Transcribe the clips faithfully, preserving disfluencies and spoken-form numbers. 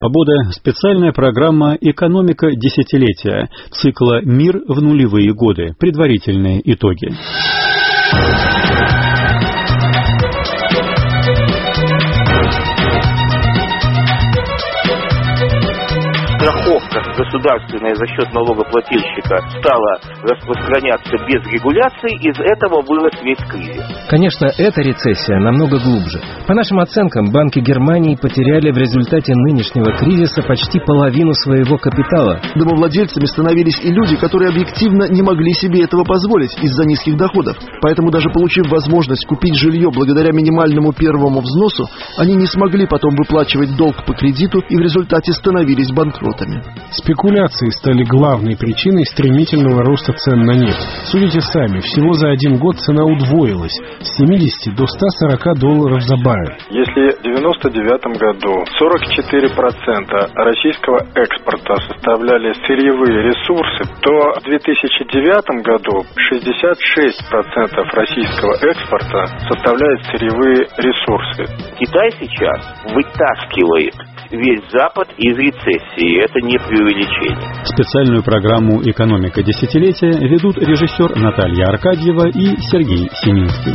Свобода – специальная программа «Экономика десятилетия» цикла «Мир в нулевые годы. Предварительные итоги». Страховка государственная за счет налогоплательщика стала распространяться без регуляции, из этого вырос весь кризис. Конечно, эта рецессия намного глубже. По нашим оценкам, банки Германии потеряли в результате нынешнего кризиса почти половину своего капитала. Домовладельцами становились и люди, которые объективно не могли себе этого позволить из-за низких доходов. Поэтому даже получив возможность купить жилье благодаря минимальному первому взносу, они не смогли потом выплачивать долг по кредиту и в результате становились банкротами. Спекуляции стали главной причиной стремительного роста цен на нефть. Судите сами, всего за один год цена удвоилась с семидесяти до ста сорока долларов за баррель. Если в девяносто девятом году сорок четыре процента российского экспорта составляли сырьевые ресурсы, то в две тысячи девятом году шестьдесят шесть процентов российского экспорта составляют сырьевые ресурсы. Китай сейчас вытаскивает весь Запад из рецессии. Это не преувеличение. Специальную программу «Экономика десятилетия» ведут режиссер Наталья Аркадьева и Сергей Семинский.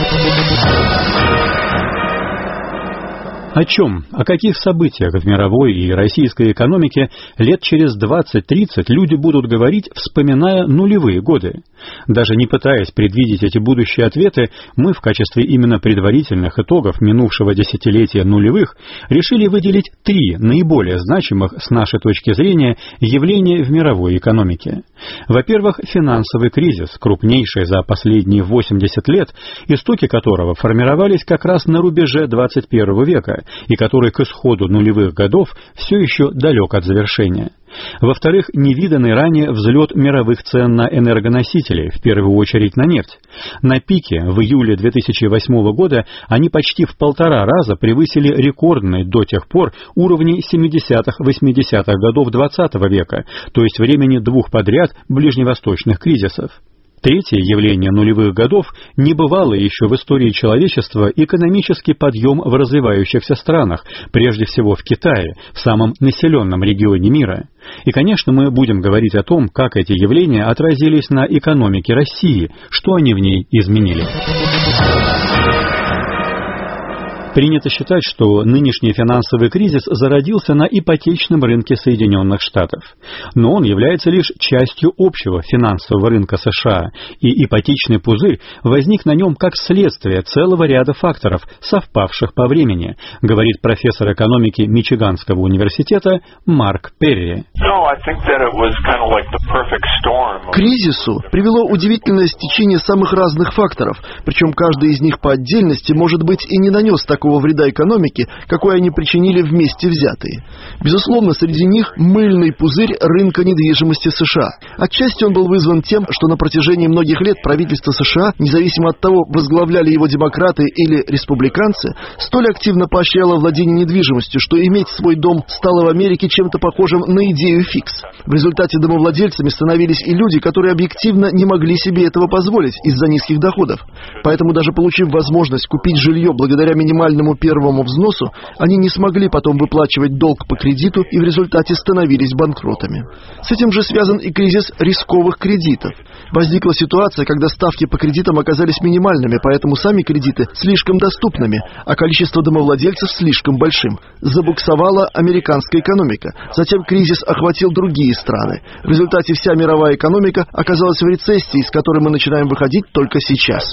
О чем, о каких событиях в мировой и российской экономике лет через двадцать-тридцать люди будут говорить, вспоминая нулевые годы? Даже не пытаясь предвидеть эти будущие ответы, мы в качестве именно предварительных итогов минувшего десятилетия нулевых решили выделить три наиболее значимых с нашей точки зрения явления в мировой экономике. Во-первых, финансовый кризис, крупнейший за последние восемьдесят лет, истоки которого формировались как раз на рубеже двадцать первого века, и который к исходу нулевых годов все еще далек от завершения. Во-вторых, невиданный ранее взлет мировых цен на энергоносители, в первую очередь на нефть. На пике в июле две тысячи восьмого года они почти в полтора раза превысили рекордные до тех пор уровни семидесятых-восьмидесятых годов двадцатого века, то есть времени двух подряд ближневосточных кризисов. Третье явление нулевых годов – небывалый еще в истории человечества экономический подъем в развивающихся странах, прежде всего в Китае, в самом населенном регионе мира. И, конечно, мы будем говорить о том, как эти явления отразились на экономике России, что они в ней изменили. Принято считать, что нынешний финансовый кризис зародился на ипотечном рынке Соединенных Штатов. Но он является лишь частью общего финансового рынка США, и ипотечный пузырь возник на нем как следствие целого ряда факторов, совпавших по времени, говорит профессор экономики Мичиганского университета Марк Перри. К кризису привело удивительное стечение самых разных факторов, причем каждый из них по отдельности, может быть, и не нанес такого вреда экономике, какой они причинили вместе взятые. Безусловно, среди них мыльный пузырь рынка недвижимости США. Отчасти он был вызван тем, что на протяжении многих лет правительство США, независимо от того, возглавляли его демократы или республиканцы, столь активно поощряло владение недвижимостью, что иметь свой дом стало в Америке чем-то похожим на идею фикс. В результате домовладельцами становились и люди, которые объективно не могли себе этого позволить из-за низких доходов. Поэтому даже получив возможность купить жилье благодаря минимальному первому взносу, они не смогли потом выплачивать долг по кредиту и в результате становились банкротами. С этим же связан и кризис рисковых кредитов. Возникла ситуация, когда ставки по кредитам оказались минимальными, поэтому сами кредиты слишком доступными, а количество домовладельцев слишком большим. Забуксовала американская экономика. Затем кризис охватил другие страны. В результате вся мировая экономика оказалась в рецессии, из которой мы начинаем выходить только сейчас.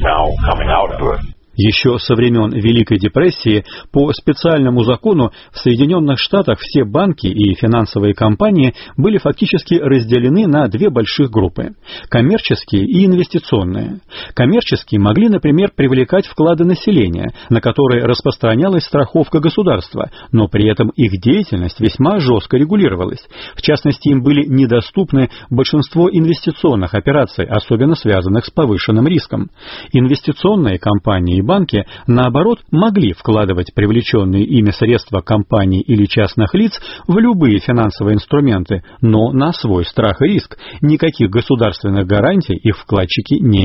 Еще со времен Великой депрессии по специальному закону в Соединенных Штатах все банки и финансовые компании были фактически разделены на две больших группы – коммерческие и инвестиционные. Коммерческие могли, например, привлекать вклады населения, на которые распространялась страховка государства, но при этом их деятельность весьма жестко регулировалась. В частности, им были недоступны большинство инвестиционных операций, особенно связанных с повышенным риском. Инвестиционные компании и банки, наоборот, могли вкладывать привлеченные ими средства компаний или частных лиц в любые финансовые инструменты, но на свой страх и риск. Никаких государственных гарантий их вкладчики не имели.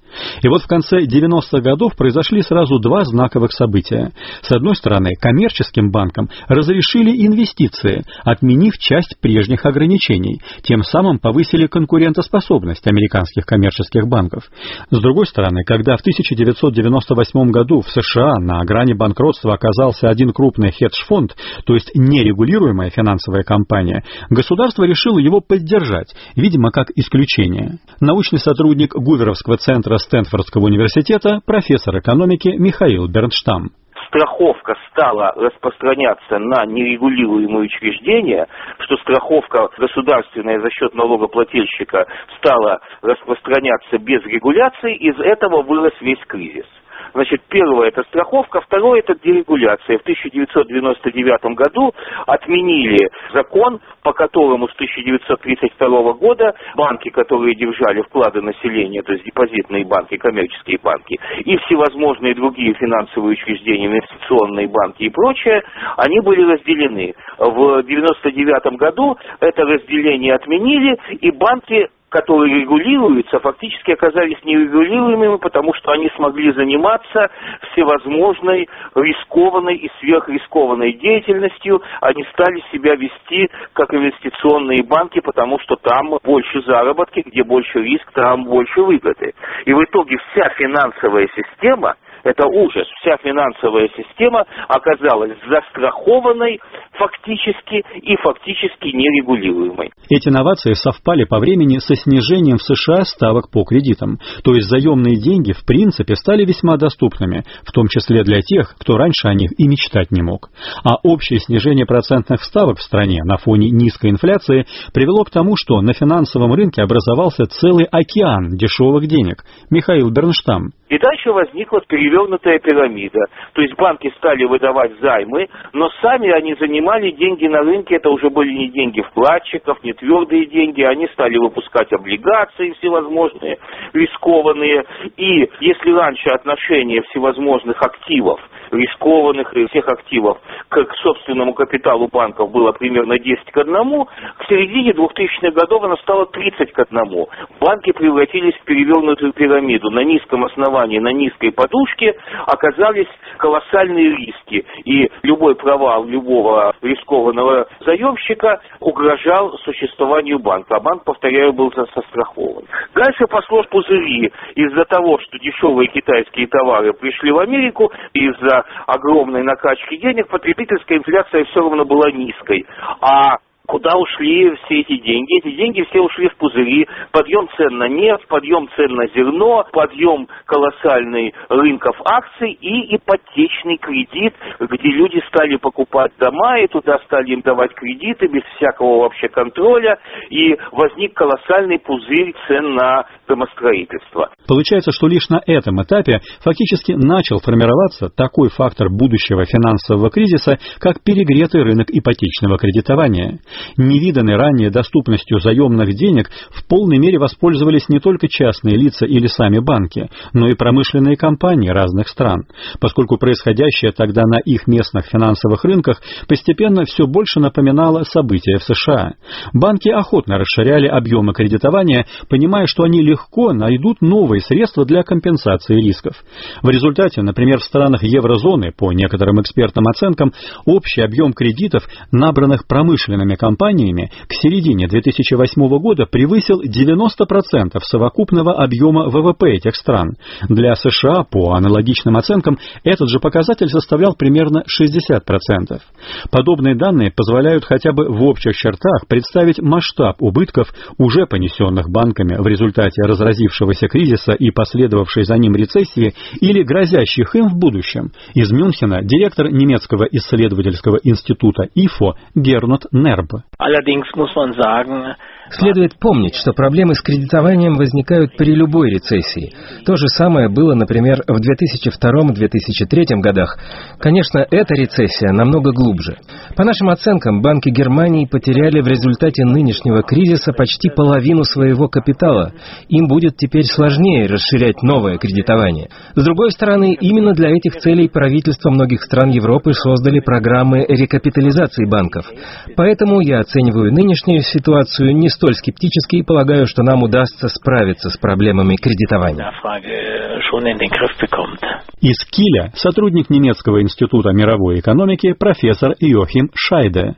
И вот в конце девяностых годов произошли сразу два знаковых события. С одной стороны, коммерческим банкам разрешили инвестиции, отменив часть прежних ограничений, тем самым повысили конкурентоспособность американских коммерческих банков. С другой стороны, когда в тысяча девятьсот девяносто восьмом году в США на грани банкротства оказался один крупный хедж-фонд, то есть нерегулируемая финансовая компания, государство решило его поддержать, видимо, как исключение. Научный сотрудник Гуверовского центра Стэнфордского университета, профессор экономики Михаил Бернштам. Страховка стала распространяться на нерегулируемые учреждения, что страховка государственная за счет налогоплательщика стала распространяться без регуляции, из этого вырос весь кризис. Значит, первое – это страховка, второе – это дерегуляция. В тысяча девятьсот девяносто девятом году отменили закон, по которому с тысяча девятьсот тридцать второго года банки, которые держали вклады населения, то есть депозитные банки, коммерческие банки, и всевозможные другие финансовые учреждения, инвестиционные банки и прочее, они были разделены. В девяносто девятом году это разделение отменили, и банки, которые регулируются, фактически оказались нерегулируемыми, потому что они смогли заниматься всевозможной рискованной и сверхрискованной деятельностью. Они стали себя вести как инвестиционные банки, потому что там больше заработки, где больше риск, там больше выгоды. И в итоге вся финансовая система, это ужас, вся финансовая система оказалась застрахованной фактически и фактически нерегулируемой. Эти новации совпали по времени со снижением в США ставок по кредитам, то есть заемные деньги в принципе стали весьма доступными, в том числе для тех, кто раньше о них и мечтать не мог. А общее снижение процентных ставок в стране на фоне низкой инфляции привело к тому, что на финансовом рынке образовался целый океан дешевых денег. Михаил Бернштам. И дальше возникла перевернутая пирамида. То есть банки стали выдавать займы, но сами они занимали деньги на рынке. Это уже были не деньги вкладчиков, не твердые деньги. Они стали выпускать облигации всевозможные, рискованные. И если раньше отношение всевозможных активов, рискованных и всех активов к, к собственному капиталу банков было примерно десять к одному, к середине двухтысячных годов оно стало тридцать к одному. Банки превратились в перевернутую пирамиду. На низком основании, на низкой подушке оказались колоссальные риски. И любой провал любого рискованного заемщика угрожал существованию банка. А банк, повторяю, был застрахован. Дальше пошло пузыри из-за того, что дешевые китайские товары пришли в Америку, из-за огромной накачки денег потребительская инфляция все равно была низкой. А куда ушли все эти деньги? Эти деньги все ушли в пузыри. Подъем цен на нефть, подъем цен на зерно, подъем колоссальный рынков акций и ипотечный кредит, где люди стали покупать дома, и туда стали им давать кредиты без всякого вообще контроля, и возник колоссальный пузырь цен на домостроительство. Получается, что лишь на этом этапе фактически начал формироваться такой фактор будущего финансового кризиса, как перегретый рынок ипотечного кредитования. Невиданной ранее доступностью заемных денег в полной мере воспользовались не только частные лица или сами банки, но и промышленные компании разных стран, поскольку происходящее тогда на их местных финансовых рынках постепенно все больше напоминало события в США. Банки охотно расширяли объемы кредитования, понимая, что они легко найдут новые средства для компенсации рисков. В результате, например, в странах еврозоны, по некоторым экспертным оценкам, общий объем кредитов, набранных промышленными компаниями, к середине две тысячи восьмого года превысил девяносто процентов совокупного объема ВВП этих стран. Для США, по аналогичным оценкам, этот же показатель составлял примерно шестьдесят процентов. Подобные данные позволяют хотя бы в общих чертах представить масштаб убытков, уже понесенных банками в результате разразившегося кризиса и последовавшей за ним рецессии, или грозящих им в будущем. Из Мюнхена директор немецкого исследовательского института ИФО Гернот Нерб. Следует помнить, что проблемы с кредитованием возникают при любой рецессии. То же самое было, например, в две тысячи втором — две тысячи третьем годах. Конечно, эта рецессия намного глубже. По нашим оценкам, банки Германии потеряли в результате нынешнего кризиса почти половину своего капитала. Им будет теперь сложнее расширять новое кредитование. С другой стороны, именно для этих целей правительства многих стран Европы создали программы рекапитализации банков. Поэтому я оцениваю нынешнюю ситуацию не столь скептически и полагаю, что нам удастся справиться с проблемами кредитования. Из Киля сотрудник немецкого института мировой экономики профессор Йохим Шайде.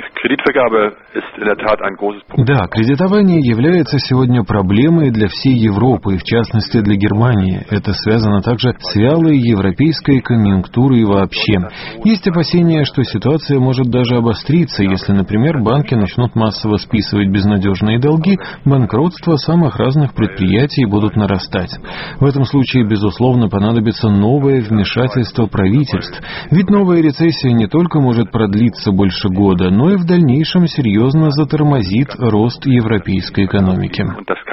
Да, кредитование является сегодня проблемой для всей Европы, и в частности для Германии. Это связано также с вялой европейской конъюнктурой вообще. Есть опасения, что ситуация может даже обостриться, если, например, банки начнут массово списывать безнадежные долги, банкротства самых разных предприятий будут нарастать. В этом случае, безусловно, понадобится новое вмешательство правительств. Ведь новая рецессия не только может продлиться больше года, но и в дальнейшем серьезно затормозит рост европейской экономики.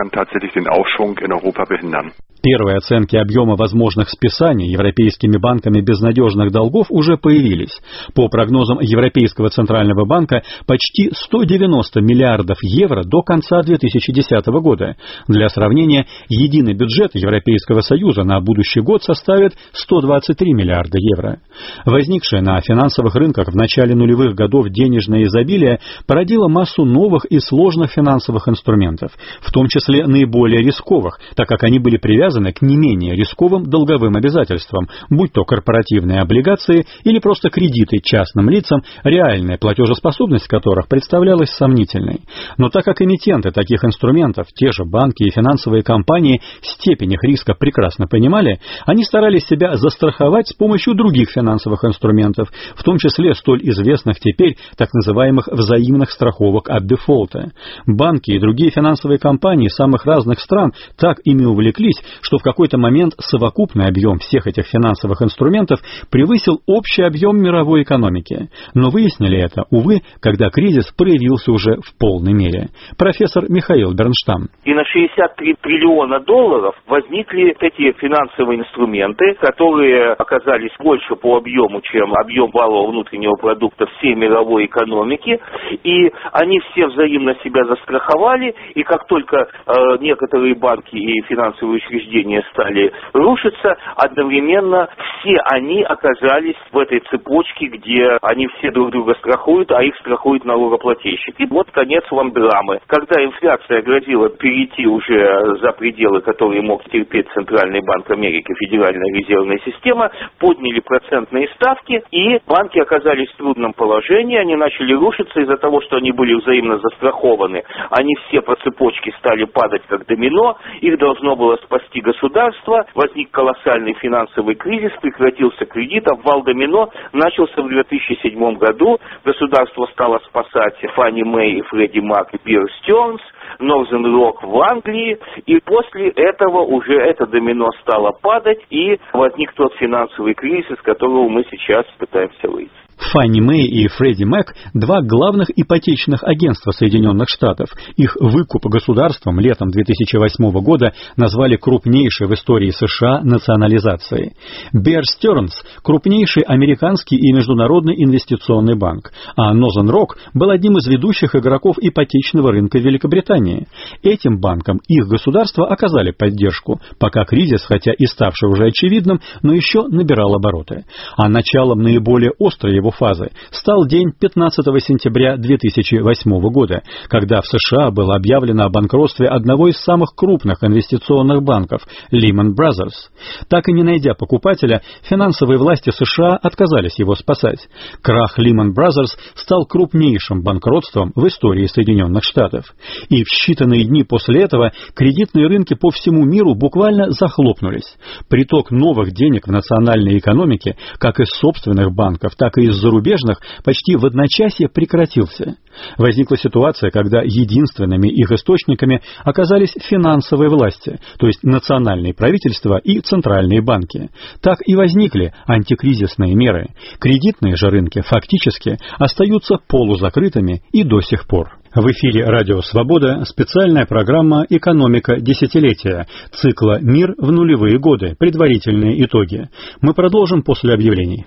Первые оценки объема возможных списаний европейскими банками безнадежных долгов уже появились. По прогнозам Европейского центрального банка, почти сто девяносто миллиардов евро до конца две тысячи десятого года. Для сравнения, единый бюджет Европейского Союза на будущий год составит сто двадцать три миллиарда евро. Возникшее на финансовых рынках в начале нулевых годов денежное изобилие породило массу новых и сложных финансовых инструментов, в том числе наиболее рисковых, так как они были привязаны к не менее рисковым долговым обязательствам, будь то корпоративные облигации или просто кредиты частным лицам, реальная платежеспособность которых представлялась сомнительной. Но так как эмитенты таких инструментов, те же банки и финансовые компании, степень их риска прекрасно понимали, они старались себя застраховать с помощью других финансовых инструментов, в том числе столь известных теперь так называемых взаимных страховок от дефолта. Банки и другие финансовые компании самых разных стран так ими увлеклись, что в какой-то момент совокупный объем всех этих финансовых инструментов превысил общий объем мировой экономики. Но выяснили это, увы, когда кризис проявился уже в полной мере. Профессор Михаил Бернштам. И на шестьдесят три триллиона долларов возникли эти финансовые инструменты, которые оказались больше по объему, чем объем валового внутреннего продукта всей мировой экономики. И они все взаимно себя застраховали, и как только э, некоторые банки и финансовые учреждения стали рушиться, одновременно все они оказались в этой цепочке, где они все друг друга страхуют, а их страхуют налогоплательщики. И вот конец вам драмы. Когда инфляция грозила перейти уже за пределы, которые мог терпеть Центральный банк Америки, Федеральная резервная система, подняли процентные ставки, и банки оказались в трудном положении, они начали рушиться из-за того, что они были взаимно застрахованы. Они все по цепочке стали падать как домино, их должно было спасти государство, возник колоссальный финансовый кризис, прекратился кредит, обвал домино начался в две тысячи седьмом году, государство стало спасать Фанни Мэй и Фредди Мак и Бир Стёрнс, Northern Rock в Англии, и после этого уже это домино стало падать, и возник тот финансовый кризис, из которого мы сейчас пытаемся выйти. Фанни Мэй и Фредди Мак – два главных ипотечных агентства Соединенных Штатов. Их выкуп государством летом две тысячи восьмого года назвали крупнейшей в истории США национализацией. Bear Stearns – крупнейший американский и международный инвестиционный банк, а Northern Rock был одним из ведущих игроков ипотечного рынка Великобритании. Этим банкам их государства оказали поддержку, пока кризис, хотя и ставший уже очевидным, но еще набирал обороты. А началом наиболее острой его фазы стал день пятнадцатого сентября две тысячи восьмого года, когда в США было объявлено о банкротстве одного из самых крупных инвестиционных банков – Lehman Brothers. Так и не найдя покупателя, финансовые власти США отказались его спасать. Крах Lehman Brothers стал крупнейшим банкротством в истории Соединенных Штатов. И в считанные дни после этого кредитные рынки по всему миру буквально захлопнулись. Приток новых денег в национальной экономике, как из собственных банков, так и из зарубежных, почти в одночасье прекратился. Возникла ситуация, когда единственными их источниками оказались финансовые власти, то есть национальные правительства и центральные банки. Так и возникли антикризисные меры. Кредитные же рынки фактически остаются полузакрытыми и до сих пор. В эфире «Радио Свобода» специальная программа «Экономика десятилетия» цикла «Мир в нулевые годы. Предварительные итоги». Мы продолжим после объявлений.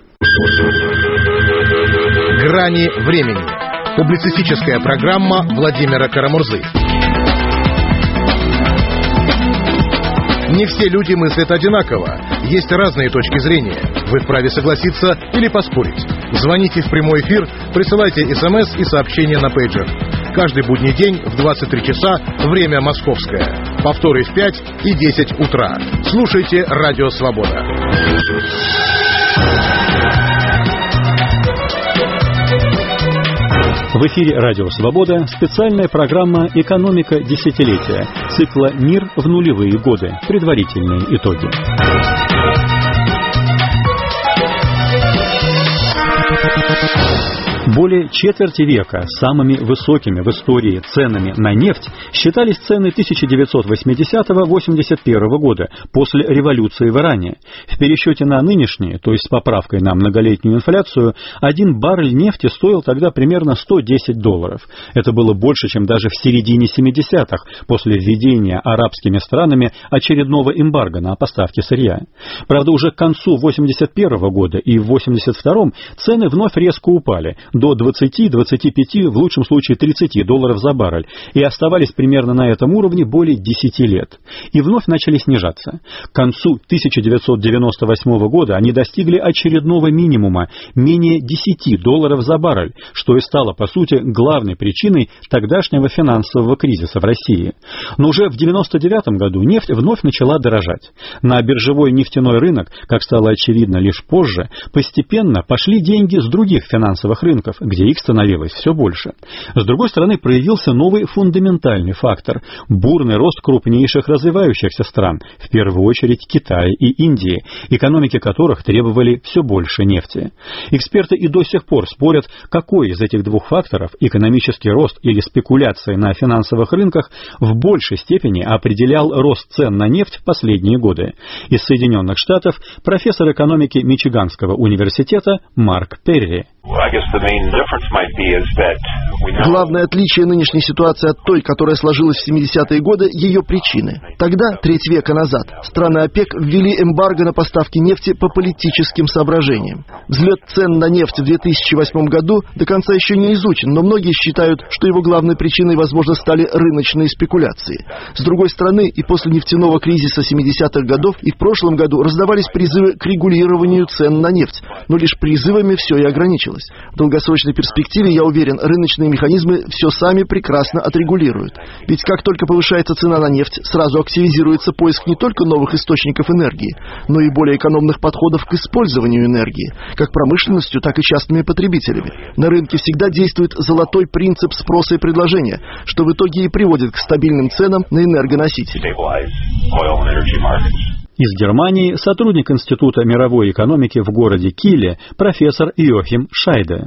«Грани времени». Публицистическая программа Владимира Карамурзы. Не все люди мыслят одинаково. Есть разные точки зрения. Вы вправе согласиться или поспорить. Звоните в прямой эфир, присылайте смс и сообщения на пейджер. Каждый будний день в двадцать три часа время московское. Повторы в пять и десять утра. Слушайте «Радио Свобода». В эфире «Радио Свобода» специальная программа «Экономика десятилетия» цикла «Мир в нулевые годы. Предварительные итоги». Более четверти века самыми высокими в истории ценами на нефть считались цены тысяча девятьсот восьмидесятого — восемьдесят первого года, после революции в Иране. В пересчете на нынешние, то есть с поправкой на многолетнюю инфляцию, один баррель нефти стоил тогда примерно сто десять долларов. Это было больше, чем даже в середине семидесятых, после введения арабскими странами очередного эмбарго на поставки сырья. Правда, уже к концу восемьдесят первого года и в восемьдесят втором цены вновь резко упали до двадцати — двадцати пяти, в лучшем случае тридцати долларов за баррель, и оставались примерно на этом уровне более десяти лет. И вновь начали снижаться. К концу тысяча девятьсот девяносто восьмого года они достигли очередного минимума – менее десяти долларов за баррель, что и стало, по сути, главной причиной тогдашнего финансового кризиса в России. Но уже в девяносто девятом году нефть вновь начала дорожать. На биржевой нефтяной рынок, как стало очевидно лишь позже, постепенно пошли деньги с других финансовых рынков, где их становилось все больше. С другой стороны, проявился новый фундаментальный фактор – бурный рост крупнейших развивающихся стран, в первую очередь Китая и Индии, экономики которых требовали все больше нефти. Эксперты и до сих пор спорят, какой из этих двух факторов – экономический рост или спекуляции на финансовых рынках – в большей степени определял рост цен на нефть в последние годы. Из Соединенных Штатов профессор экономики Мичиганского университета Марк Перри. Главное отличие нынешней ситуации от той, которая сложилась в семидесятые годы, ее причины. Тогда, треть века назад, страны ОПЕК ввели эмбарго на поставки нефти по политическим соображениям. Взлет цен на нефть в две тысячи восьмом году до конца еще не изучен, но многие считают, что его главной причиной, возможно, стали рыночные спекуляции. С другой стороны, и после нефтяного кризиса семидесятых годов, и в прошлом году раздавались призывы к регулированию цен на нефть, но лишь призывами все и ограничилось. В долгосрочной перспективе, я уверен, рыночные механизмы все сами прекрасно отрегулируют. Ведь как только повышается цена на нефть, сразу активизируется поиск не только новых источников энергии, но и более экономных подходов к использованию энергии, как промышленностью, так и частными потребителями. На рынке всегда действует золотой принцип спроса и предложения, что в итоге и приводит к стабильным ценам на энергоносители. Из Германии сотрудник Института мировой экономики в городе Киле профессор Йохим Шайде.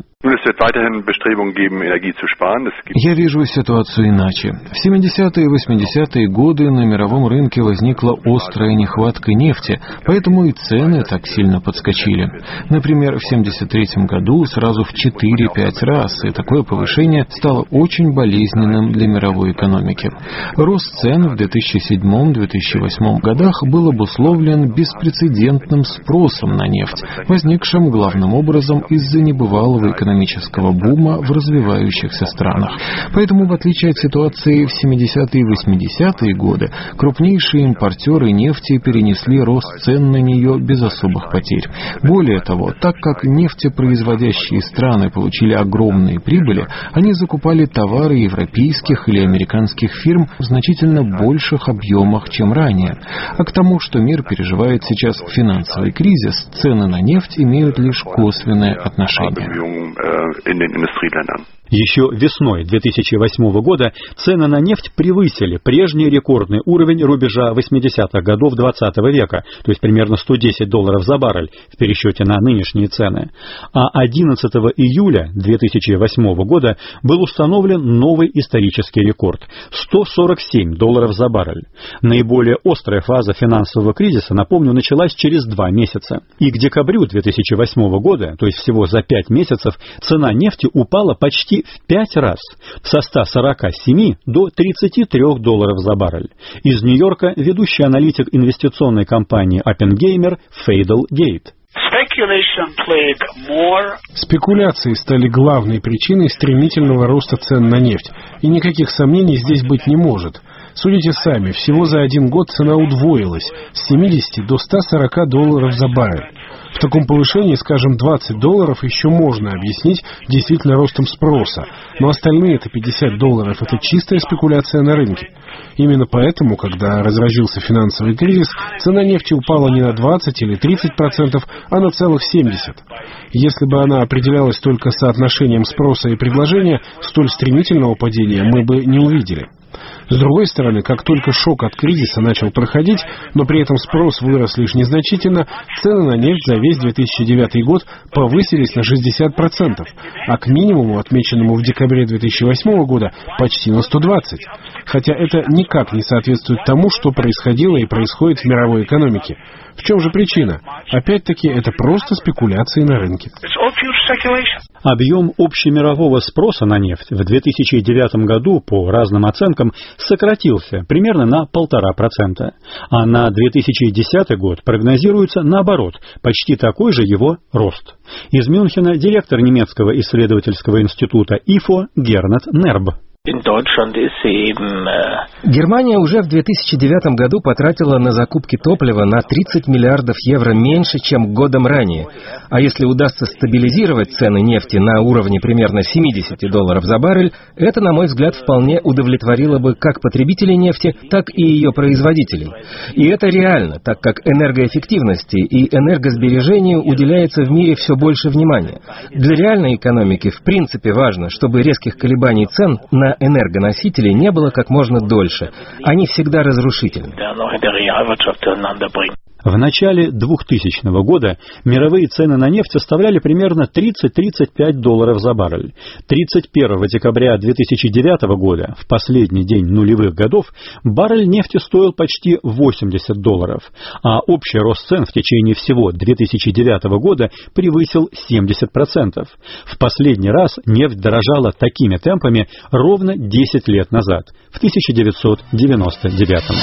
Я вижу ситуацию иначе. В семидесятые и восьмидесятые годы на мировом рынке возникла острая нехватка нефти, поэтому и цены так сильно подскочили. Например, в семьдесят третьем году сразу в четыре-пять раз, и такое повышение стало очень болезненным для мировой экономики. Рост цен в две тысячи седьмом — две тысячи восьмом годах был обусловлен беспрецедентным спросом на нефть, возникшим главным образом из-за небывалого экономического экономического бума в развивающихся странах. Поэтому, в отличие от ситуации в семидесятые и восьмидесятые годы, крупнейшие импортеры нефти перенесли рост цен на нее без особых потерь. Более того, так как нефтепроизводящие страны получили огромные прибыли, они закупали товары европейских или американских фирм в значительно больших объемах, чем ранее. А к тому, что мир переживает сейчас финансовый кризис, цены на нефть имеют лишь косвенное отношение. Еще весной две тысячи восьмого года цены на нефть превысили прежний рекордный уровень рубежа восьмидесятых годов двадцатого века, то есть примерно сто десять долларов за баррель в пересчете на нынешние цены. А одиннадцатого июля две тысячи восьмого года был установлен новый исторический рекорд – сто сорок семь долларов за баррель. Наиболее острая фаза финансового кризиса, напомню, началась через два месяца. И к декабрю две тысячи восьмого года, то есть всего за пять месяцев, цена нефти упала почти в пять раз, со ста сорока семи до тридцати трёх долларов за баррель. Из Нью-Йорка ведущий аналитик инвестиционной компании Oppenheimer Фейдл Гейт. Спекуляции стали главной причиной стремительного роста цен на нефть, и никаких сомнений здесь быть не может. Судите сами, всего за один год цена удвоилась с семидесяти до ста сорока долларов за баррель. В таком повышении, скажем, двадцать долларов еще можно объяснить действительно ростом спроса, но остальные это пятьдесят долларов, это чистая спекуляция на рынке. Именно поэтому, когда разразился финансовый кризис, цена нефти упала не на двадцать или тридцать процентов, а на целых семьдесят процентов. Если бы она определялась только соотношением спроса и предложения, столь стремительного падения мы бы не увидели. С другой стороны, как только шок от кризиса начал проходить, но при этом спрос вырос лишь незначительно, цены на нефть за весь две тысячи девятый год повысились на шестьдесят процентов, а к минимуму, отмеченному в декабре две тысячи восьмого года, почти на сто двадцать процентов. Хотя это никак не соответствует тому, что происходило и происходит в мировой экономике. В чем же причина? Опять-таки, это просто спекуляции на рынке. Объем общемирового спроса на нефть в две тысячи девятом году, по разным оценкам, сократился примерно на полтора процента, а на две тысячи десятый год прогнозируется наоборот, почти такой же его рост. Из Мюнхена директор немецкого исследовательского института ИФО Гернат Нерб. Германия уже в две тысячи девятом году потратила на закупки топлива на тридцать миллиардов евро меньше, чем годом ранее. А если удастся стабилизировать цены нефти на уровне примерно семьдесят долларов за баррель, это, на мой взгляд, вполне удовлетворило бы как потребителей нефти, так и ее производителей. И это реально, так как энергоэффективности и энергосбережению уделяется в мире все больше внимания. Для реальной экономики в принципе важно, чтобы резких колебаний цен на энергоносители не было как можно дольше. Они всегда разрушительны. В начале двухтысячного года мировые цены на нефть составляли примерно тридцать-тридцать пять долларов за баррель. тридцать первого декабря две тысячи девятого года, в последний день нулевых годов, баррель нефти стоил почти восемьдесят долларов, а общий рост цен в течение всего две тысячи девятого года превысил семьдесят процентов. В последний раз нефть дорожала такими темпами ровно десять лет назад, в тысяча девятьсот девяносто девятом.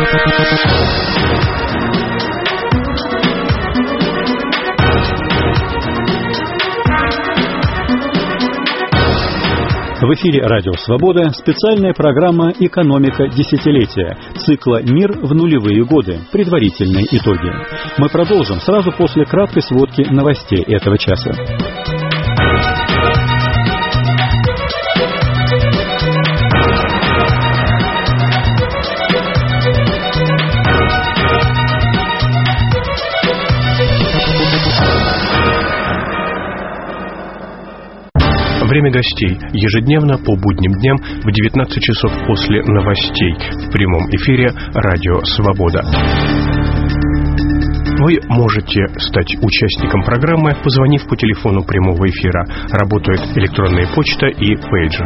В эфире «Радио Свобода» специальная программа «Экономика десятилетия» цикла «Мир в нулевые годы. Предварительные итоги». Мы продолжим сразу после краткой сводки новостей этого часа. Время гостей. Ежедневно по будним дням в девятнадцать часов после новостей. В прямом эфире «Радио Свобода». Вы можете стать участником программы, позвонив по телефону прямого эфира. Работает электронная почта и пейджер.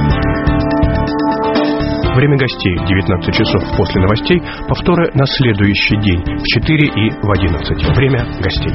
Время гостей. девятнадцать часов после новостей. Повторы на следующий день в четыре и в одиннадцать. Время гостей.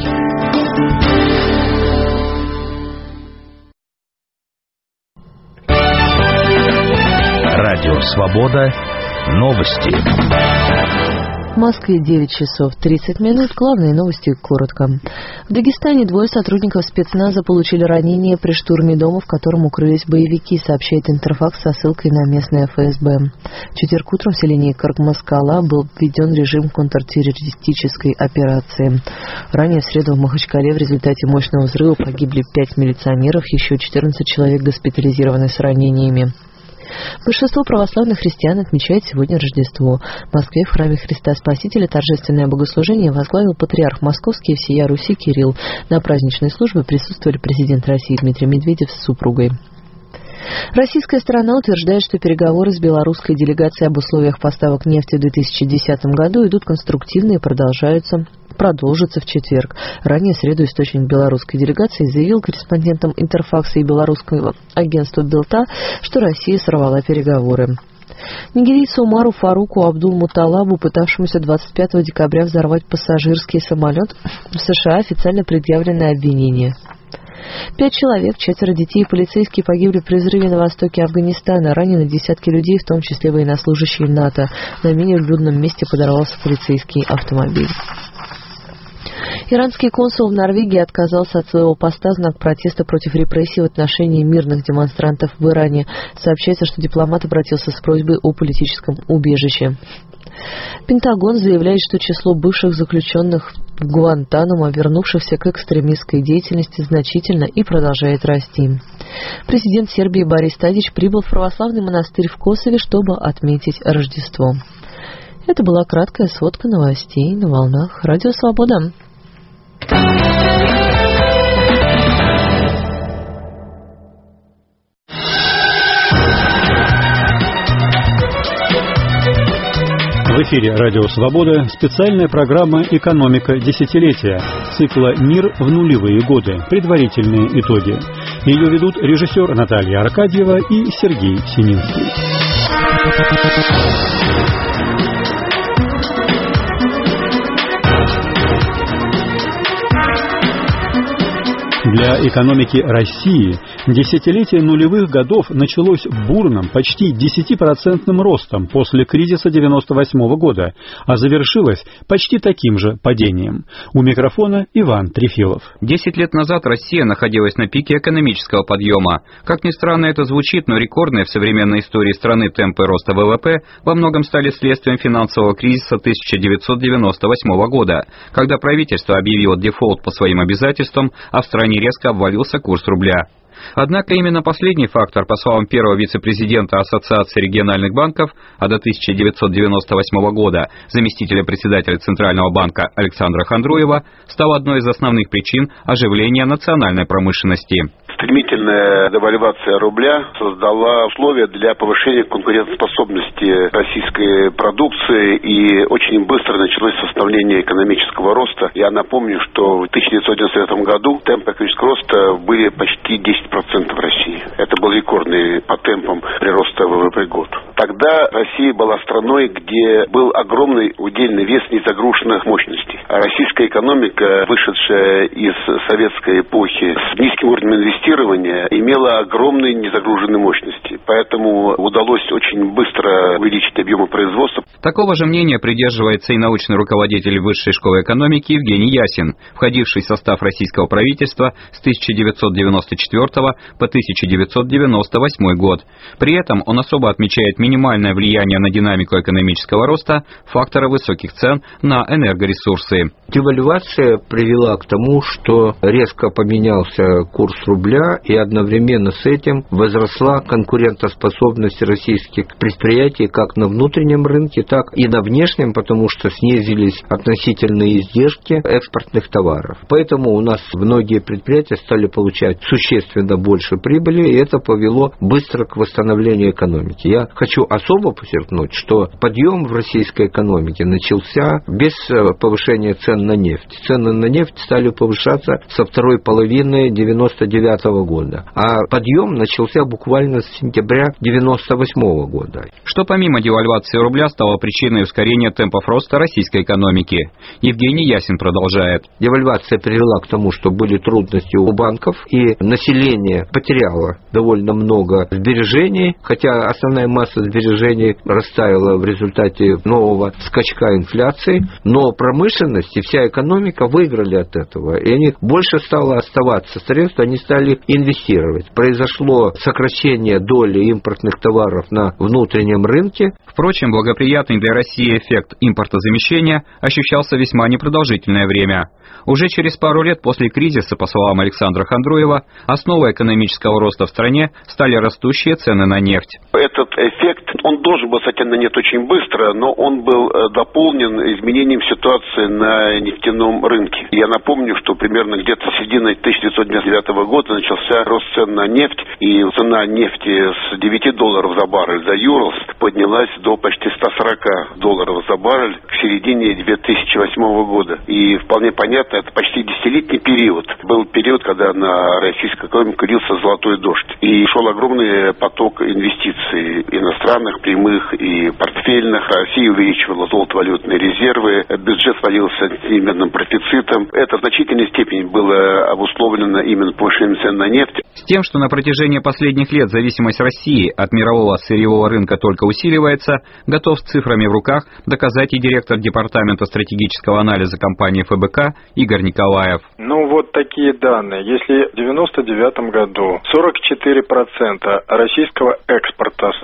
Радио Свобода. Новости. В Москве девять часов тридцать минут. Главные новости коротко. В Дагестане двое сотрудников спецназа получили ранения при штурме дома, в котором укрылись боевики, сообщает Интерфакс со ссылкой на местное эф эс бэ. В четверг утром в селении Каргмаскала был введен режим контртеррористической операции. Ранее в среду в Махачкале в результате мощного взрыва погибли пять милиционеров, еще четырнадцать человек госпитализированы с ранениями. Большинство православных христиан отмечает сегодня Рождество. В Москве в храме Христа Спасителя торжественное богослужение возглавил патриарх Московский и всея Руси Кирилл. На праздничной службе присутствовали президент России Дмитрий Медведев с супругой. Российская сторона утверждает, что переговоры с белорусской делегацией об условиях поставок нефти в две тысячи десятом году идут конструктивно и продолжаются. продолжится в четверг. Ранее в среду источник белорусской делегации заявил корреспондентам Интерфакса и белорусского агентства Белта, что Россия сорвала переговоры. Нигерийцу Умару Фаруку Абдул-Муталабу, пытавшемуся двадцать пятого декабря взорвать пассажирский самолет, в США официально предъявлено обвинение. Пять человек, четверо детей и полицейские погибли при взрыве на востоке Афганистана. Ранены десятки людей, в том числе военнослужащие НАТО. На менее людном месте подорвался полицейский автомобиль. Иранский консул в Норвегии отказался от своего поста в знак протеста против репрессий в отношении мирных демонстрантов в Иране. Сообщается, что дипломат обратился с просьбой о политическом убежище. Пентагон заявляет, что число бывших заключенных в Гуантанамо, вернувшихся к экстремистской деятельности, значительно и продолжает расти. Президент Сербии Борис Тадич прибыл в православный монастырь в Косове, чтобы отметить Рождество. Это была краткая сводка новостей на волнах Радио Свобода. В эфире Радио Свобода специальная программа «Экономика десятилетия» цикла «Мир в нулевые годы. Предварительные итоги». Ее ведут режиссер Наталья Аркадьева и Сергей Сининский. Для экономики России десятилетие нулевых годов началось бурным, почти десятипроцентным ростом после кризиса девяносто восьмого года, а завершилось почти таким же падением. У микрофона Иван Трефилов. Десять лет назад Россия находилась на пике экономического подъема. Как ни странно это звучит, но рекордные в современной истории страны темпы роста вэ вэ пэ во многом стали следствием финансового кризиса тысяча девятьсот девяносто восьмого года, когда правительство объявило дефолт по своим обязательствам, а в стране резко обвалился курс рубля. Однако именно последний фактор, по словам первого вице-президента Ассоциации региональных банков, а до тысяча девятьсот девяносто восьмого года заместителя председателя Центрального банка Александра Хандруева, стал одной из основных причин оживления национальной промышленности. Стремительная девальвация рубля создала условия для повышения конкурентоспособности российской продукции, и очень быстро началось восстановление экономического роста. Я напомню, что в тысяча девятьсот девяносто девятом году темпы экономического роста были почти десять процентов в России. Это был рекордный по темпам прироста вэ вэ пэ год. Тогда Россия была страной, где был огромный удельный вес незагруженных мощностей. А российская экономика, вышедшая из советской эпохи с низким уровнем инвестирования, имела огромные незагруженные мощности. Поэтому удалось очень быстро увеличить объемы производства. Такого же мнения придерживается и научный руководитель Высшей школы экономики Евгений Ясин, входивший в состав российского правительства с тысяча девятьсот девяносто четвёртого по тысяча девятьсот девяносто восьмой год. При этом он особо отмечает минимальное влияние на динамику экономического роста фактора высоких цен на энергоресурсы. Девальвация привела к тому, что резко поменялся курс рубля, и одновременно с этим возросла конкурентоспособность российских предприятий как на внутреннем рынке, так и на внешнем, потому что снизились относительные издержки экспортных товаров. Поэтому у нас многие предприятия стали получать существенно больше прибыли, и это повело быстро к восстановлению экономики. Я хочу особо подчеркнуть, что подъем в российской экономике начался без повышения цен на нефть. Цены на нефть стали повышаться со второй половины девяносто девятого года, а подъем начался буквально с сентября девяносто восьмого года. Что помимо девальвации рубля стало причиной ускорения темпов роста российской экономики? Евгений Ясин продолжает. Девальвация привела к тому, что были трудности у банков, и население потеряло довольно много сбережений, хотя основная масса сбережений растаяла в результате нового скачка инфляции, но промышленность и вся экономика выиграли от этого, и они больше стало оставаться средств, они стали инвестировать. Произошло сокращение доли импортных товаров на внутреннем рынке. Впрочем, благоприятный для России эффект импортозамещения ощущался весьма непродолжительное время. Уже через пару лет после кризиса, по словам Александра Хандруева, основой экономического роста в стране стали растущие цены на нефть. Этот эффект, он должен был сойти на нет очень быстро, но он был дополнен изменением ситуации на нефтяном рынке. Я напомню, что примерно где-то с середины тысяча девятьсот девяносто девятого года начался рост цен на нефть, и цена нефти с девяти долларов за баррель за Юрлс поднялась до почти ста сорока долларов за баррель к середине две тысячи восьмого года. И вполне понятно, это почти десятилетний период. Был период, когда на российскую экономику лился золотой дождь. И шел огромный поток инвестиций иностранных, прямых и портфельных. Россия увеличивала золотовалютные резервы, бюджет сводился с немедленным профицитом. Это в значительной степени было обусловлено именно повышением цен на нефть. С тем, что на протяжении последних лет зависимость России от мирового сырьевого рынка только усиливается, готов с цифрами в руках доказать и директор департамента стратегического анализа компании эф бэ ка Игорь Николаев. Ну вот такие данные. Если в девяносто девятом году сорок четыре процента российского экспорта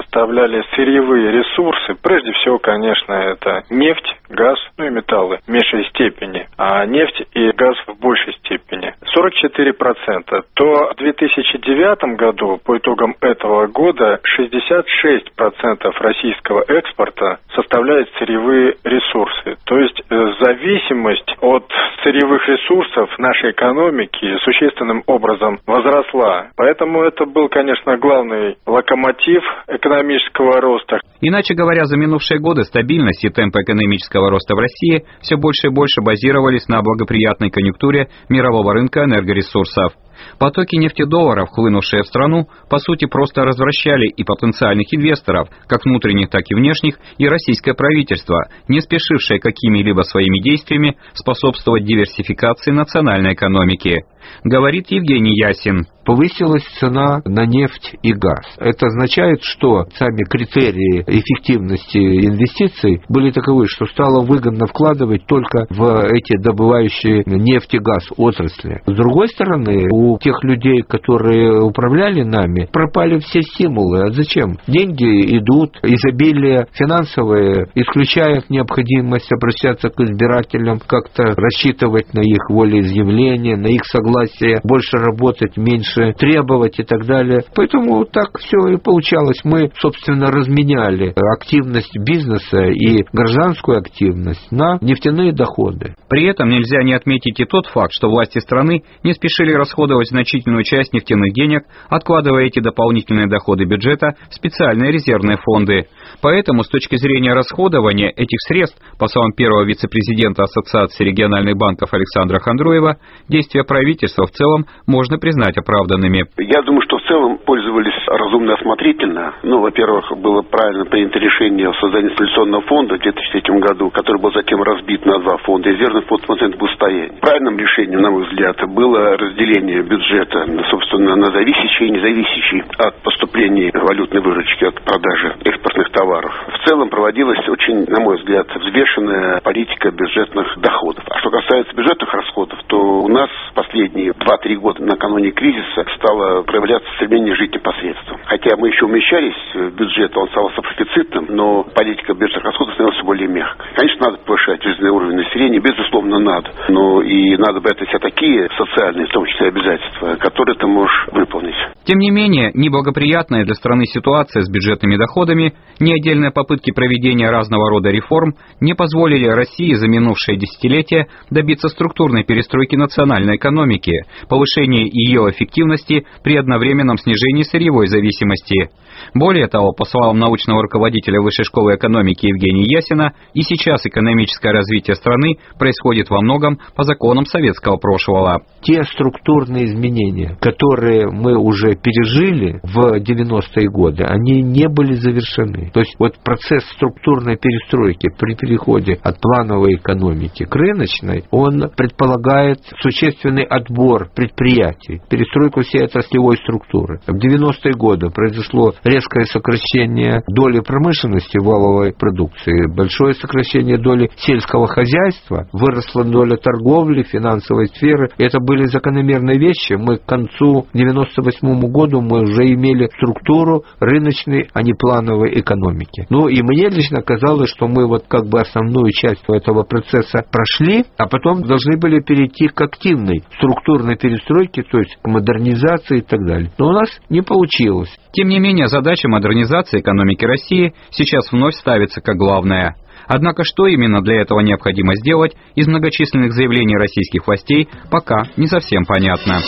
составляли сырьевые ресурсы. Прежде всего, конечно, это нефть, газ, ну и металлы в меньшей степени, а нефть и газ в большей степени. сорок четыре процента. То в две тысячи девятом году, по итогам этого года, шестьдесят шесть процентов российского экспорта составляет сырьевые ресурсы. То есть зависимость от сырьевых ресурсов нашей экономики существенным образом возросла. Поэтому это был, конечно, главный локомотив экономического роста. Иначе говоря, за минувшие годы стабильность и темпы экономического роста в России все больше и больше базировались на благоприятной конъюнктуре мирового рынка энергоресурсов. Потоки нефтедолларов, хлынувшие в страну, по сути просто развращали и потенциальных инвесторов, как внутренних, так и внешних, и российское правительство, не спешившее какими-либо своими действиями способствовать диверсификации национальной экономики. Говорит Евгений Ясин. Повысилась цена на нефть и газ. Это означает, что сами критерии эффективности инвестиций были таковы, что стало выгодно вкладывать только в эти добывающие нефть и газ отрасли. С другой стороны, у тех людей, которые управляли нами, пропали все стимулы. А зачем? Деньги идут, изобилие финансовое исключает необходимость обращаться к избирателям, как-то рассчитывать на их волеизъявление, на их согласие, больше работать, меньше требовать и так далее. Поэтому так все и получалось. Мы, собственно, разменяли активность бизнеса и гражданскую активность на нефтяные доходы. При этом нельзя не отметить и тот факт, что власти страны не спешили расходовать значительную часть нефтяных денег, откладывая эти дополнительные доходы бюджета в специальные резервные фонды. Поэтому, с точки зрения расходования этих средств, по словам первого вице-президента Ассоциации региональных банков Александра Хандруева, действия правительства в целом можно признать оправданными. Я думаю, что в целом пользовались разумно и осмотрительно. Ну, во-первых, было правильно принято решение о создании стабилизационного фонда в две тысячи третьем году, который был затем разбит на два фонда. Резервный фонд процент был стоять. Правильным решением, на мой взгляд, было разделение бюджета, собственно, на зависящий и независящий от поступления валютной выручки, от продажи экспортных товаров. В целом проводилась очень, на мой взгляд, взвешенная политика бюджетных доходов. А что касается бюджетных расходов, то у нас последние два-три года накануне кризиса стало проявляться стремление жить непосредственно. Хотя мы еще умещались в бюджет, он стал профицитным, но политика бюджетных расходов становилась более мягкой. Конечно, надо повышать жизненный уровень населения, безусловно, надо. Но и надо брать на себя такие социальные, в том числе, обязательства, которые ты можешь выполнить. Тем не менее, неблагоприятная для страны ситуация с бюджетными доходами, ни отдельные попытки проведения разного рода реформ не позволили России за минувшие десятилетия добиться структурной перестройки национальной экономики, повышения ее эффективности при одновременном снижении сырьевой зависимости. Более того, по словам научного руководителя Высшей школы экономики Евгения Ясина, и сейчас экономическое развитие страны происходит во многом по законам советского прошлого. Те структурные изменения, которые мы уже пережили в девяностые годы, они не были завершены. То есть вот процесс структурной перестройки при переходе от плановой экономики к рыночной, он предполагает существенный отбор предприятий, перестройку всей отраслевой структуры. В девяностые годы произошло резкое сокращение доли промышленности валовой продукции, большое сокращение доли сельского хозяйства, выросла доля торговли, финансовой сферы. Это были закономерные вещи. Мы к концу девяносто восьмому году мы уже имели структуру рыночной, а не плановой экономики. Ну и мне лично казалось, что мы вот как бы основную часть этого процесса прошли, а потом должны были перейти к активной структурной перестройке, то есть к модернизации и так далее. Но у нас не получилось. Тем не менее, задача модернизации экономики России сейчас вновь ставится как главная. Однако, что именно для этого необходимо сделать, из многочисленных заявлений российских властей пока не совсем понятно.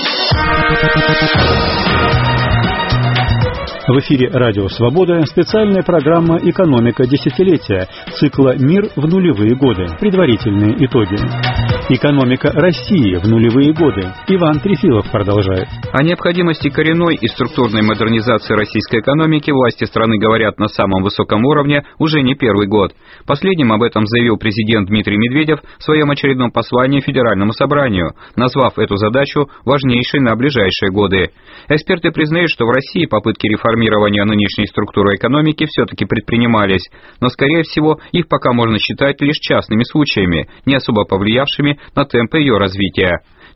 В эфире «Радио Свобода» специальная программа «Экономика десятилетия» цикла «Мир в нулевые годы». Предварительные итоги. Экономика России в нулевые годы. Иван Трефилов продолжает. О необходимости коренной и структурной модернизации российской экономики власти страны говорят на самом высоком уровне уже не первый год. Последним об этом заявил президент Дмитрий Медведев в своем очередном послании Федеральному собранию, назвав эту задачу важнейшей на ближайшие годы. Эксперты признают, что в России попытки реформирования нынешней структуры экономики все-таки предпринимались, но, скорее всего, их пока можно считать лишь частными случаями, не особо повлиявшими на темпы ее развития.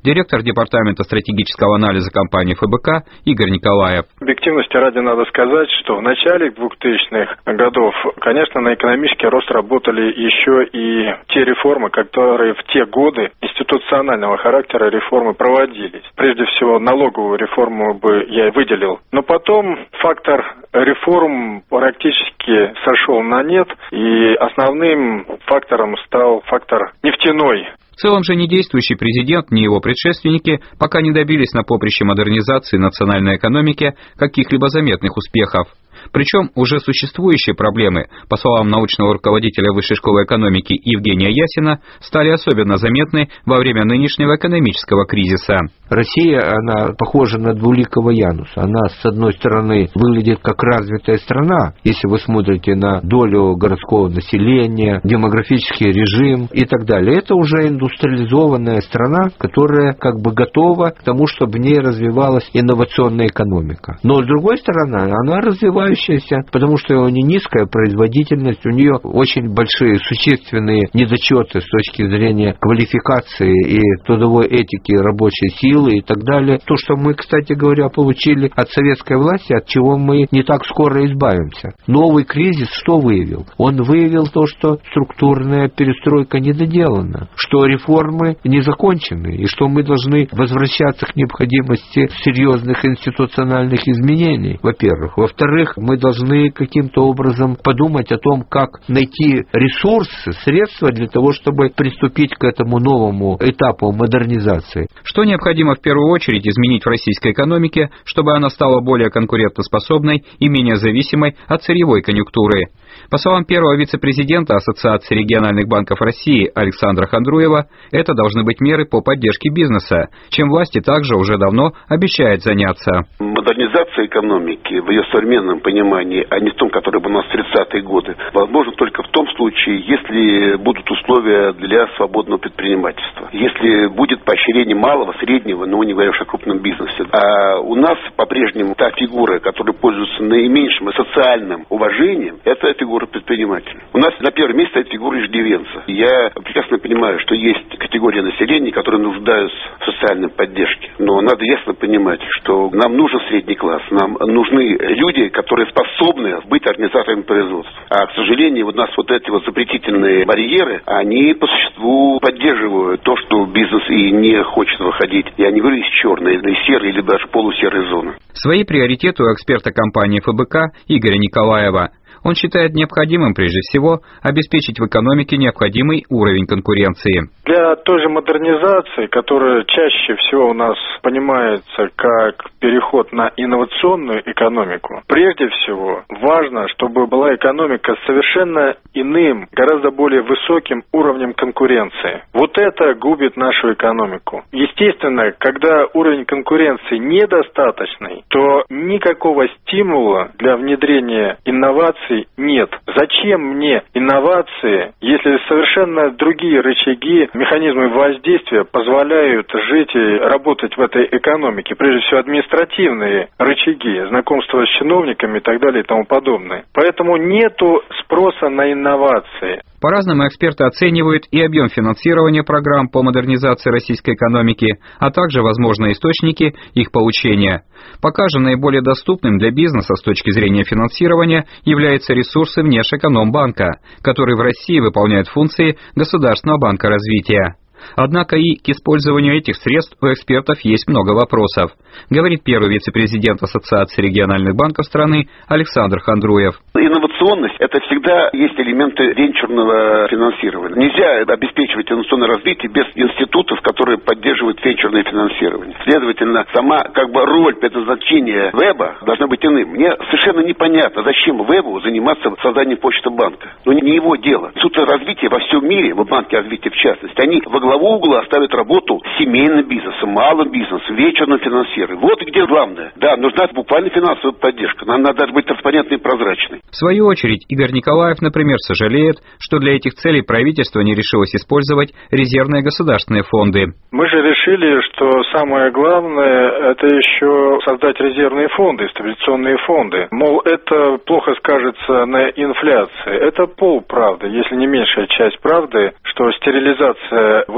директор департамента стратегического анализа компании эф бэ ка Игорь Николаев. Объективности ради надо сказать, что в начале двухтысячных годов, конечно, на экономический рост работали еще и те реформы, которые в те годы институционального характера реформы проводились. Прежде всего, налоговую реформу бы я выделил. Но потом фактор реформ практически сошел на нет, и основным фактором стал фактор нефтяной. В целом же ни действующий президент, ни его предшественники пока не добились на поприще модернизации национальной экономики каких-либо заметных успехов. Причем уже существующие проблемы, по словам научного руководителя Высшей школы экономики Евгения Ясина, стали особенно заметны во время нынешнего экономического кризиса. Россия, она похожа на двуликого Януса. Она, с одной стороны, выглядит как развитая страна, если вы смотрите на долю городского населения, демографический режим и так далее. Это уже индустриализованная страна, которая как бы готова к тому, чтобы в ней развивалась инновационная экономика. Но, с другой стороны, она развивается, потому что у нее низкая производительность, у нее очень большие существенные недочеты с точки зрения квалификации и трудовой этики рабочей силы и так далее. То, что мы, кстати говоря, получили от советской власти, от чего мы не так скоро избавимся. Новый кризис что выявил? Он выявил то, что структурная перестройка недоделана, что реформы не закончены, и что мы должны возвращаться к необходимости серьезных институциональных изменений, во-первых. Во-вторых, мы должны каким-то образом подумать о том, как найти ресурсы, средства для того, чтобы приступить к этому новому этапу модернизации. Что необходимо в первую очередь изменить в российской экономике, чтобы она стала более конкурентоспособной и менее зависимой от сырьевой конъюнктуры? По словам первого вице-президента Ассоциации региональных банков России Александра Хандруева, это должны быть меры по поддержке бизнеса, чем власти также уже давно обещают заняться. Модернизация экономики в ее современном понимании, а не в том, который был у нас в тридцатые годы, возможно только в том случае, если будут условия для свободного предпринимательства. Если будет поощрение малого, среднего, но не говоря уж о крупном бизнесе. А у нас по-прежнему та фигура, которая пользуется наименьшим и социальным уважением, это фигура предпринимателя. У нас на первом месте стоит фигура иждивенца. Я прекрасно понимаю, что есть категория населения, которые нуждаются в социальной поддержке. Но надо ясно понимать, что нам нужен средний класс, нам нужны люди, которые способны быть организаторами производства. А, к сожалению, у нас вот эти вот запретительные барьеры, они по существу поддерживают то, что бизнес и не хочет выходить. И они выйдут из черной, из серой или даже полусерой зоны. Свои приоритеты у эксперта компании эф бэ ка Игоря Николаева. Он считает необходимым, прежде всего, обеспечить в экономике необходимый уровень конкуренции. Для той же модернизации, которая чаще всего у нас понимается как переход на инновационную экономику, прежде всего важно, чтобы была экономика с совершенно иным, гораздо более высоким уровнем конкуренции. Вот это губит нашу экономику. Естественно, когда уровень конкуренции недостаточный, то никакого стимула для внедрения инноваций нет. Зачем мне инновации, если совершенно другие рычаги, механизмы воздействия позволяют жить и работать в этой экономике? Прежде всего, административные рычаги, знакомство с чиновниками и так далее и тому подобное. Поэтому нету спроса на инновации. По-разному эксперты оценивают и объем финансирования программ по модернизации российской экономики, а также возможные источники их получения. Пока же наиболее доступным для бизнеса с точки зрения финансирования являются ресурсы Внешэкономбанка, который в России выполняет функции Государственного банка развития. Однако и к использованию этих средств у экспертов есть много вопросов, говорит первый вице-президент Ассоциации региональных банков страны Александр Хандруев. Инновационность – это всегда есть элементы венчурного финансирования. Нельзя обеспечивать инновационное развитие без институтов, которые поддерживают венчурное финансирование. Следовательно, сама как бы роль предназначения веба должна быть иным. Мне совершенно непонятно, зачем вебу заниматься созданием почты банка. Но не его дело. Институты развития во всем мире, в банке развития в частности, они во главу угла ставят работу семейным бизнесом, малым бизнесом, венчурным финансированием. Вот где главное. Да, нужна буквально финансовая поддержка. Она надо быть транспарентной и прозрачной. В свою очередь, Игорь Николаев, например, сожалеет, что для этих целей правительство не решилось использовать резервные государственные фонды. Мы же решили, что самое главное – это еще создать резервные фонды, стабилизационные фонды. Мол, это плохо скажется на инфляции. Это полправды, если не меньшая часть правды, что стерилизация вот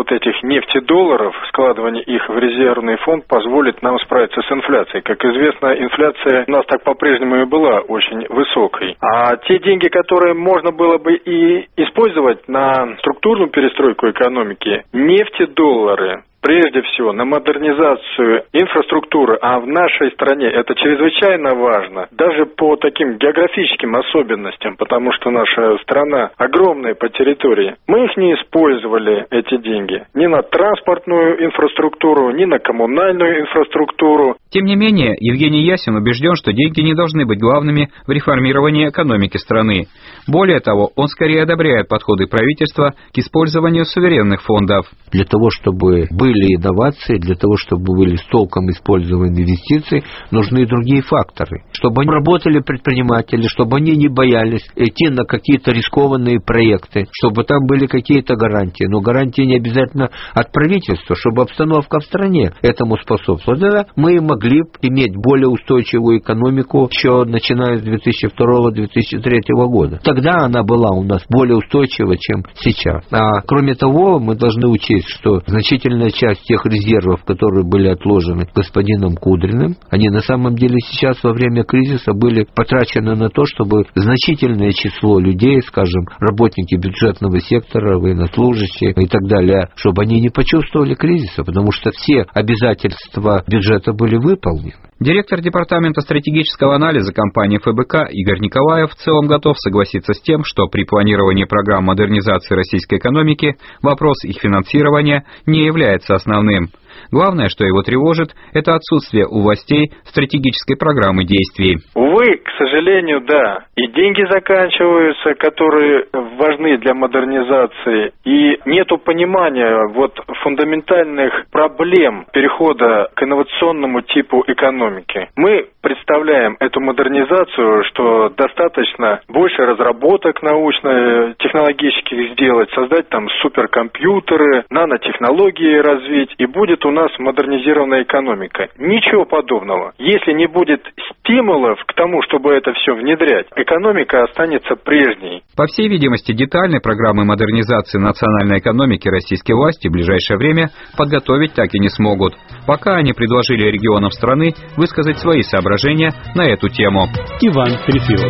вот этих нефтедолларов, складывание их в резервный фонд позволит нам справиться с инфляцией. Как известно, инфляция у нас так по-прежнему и была очень высокой. А те деньги, которые можно было бы и использовать на структурную перестройку экономики, нефтедоллары, прежде всего на модернизацию инфраструктуры, а в нашей стране это чрезвычайно важно, даже по таким географическим особенностям, потому что наша страна огромная по территории. Мы их не использовали, эти деньги, ни на транспортную инфраструктуру, ни на коммунальную инфраструктуру. Тем не менее, Евгений Ясин убежден, что деньги не должны быть главными в реформировании экономики страны. Более того, он скорее одобряет подходы правительства к использованию суверенных фондов. Для того, чтобы были инновации, для того, чтобы были с толком использованы инвестиции, нужны и другие факторы. Чтобы они работали предприниматели, чтобы они не боялись идти на какие-то рискованные проекты, чтобы там были какие-то гарантии. Но гарантии не обязательно от правительства, чтобы обстановка в стране этому способствовала. Тогда мы могли иметь более устойчивую экономику еще начиная с две тысячи второго — две тысячи третьего года. Тогда она была у нас более устойчива, чем сейчас. А кроме того, мы должны учесть, что значительная часть тех резервов, которые были отложены господином Кудриным, они на самом деле сейчас во время кризиса были потрачены на то, чтобы значительное число людей, скажем, работники бюджетного сектора, военнослужащие и так далее, чтобы они не почувствовали кризиса, потому что все обязательства бюджета были выполнены. Директор департамента стратегического анализа компании эф бэ ка Игорь Николаев в целом готов согласиться с тем, что при планировании программ модернизации российской экономики вопрос их финансирования не является основным. Главное, что его тревожит, это отсутствие у властей стратегической программы действий. Увы, к сожалению, да. И деньги заканчиваются, которые важны для модернизации, и нету понимания вот фундаментальных проблем перехода к инновационному типу экономики. Мы представляем эту модернизацию, что достаточно больше разработок научно-технологических сделать, создать там суперкомпьютеры, нанотехнологии развить, и будет у нас модернизированная экономика. Ничего подобного. Если не будет стимулов к тому, чтобы это все внедрять, экономика останется прежней. По всей видимости, детальной программы модернизации национальной экономики российские власти в ближайшее время подготовить так и не смогут. Пока они предложили регионам страны высказать свои соображения на эту тему. Иван Трефилов.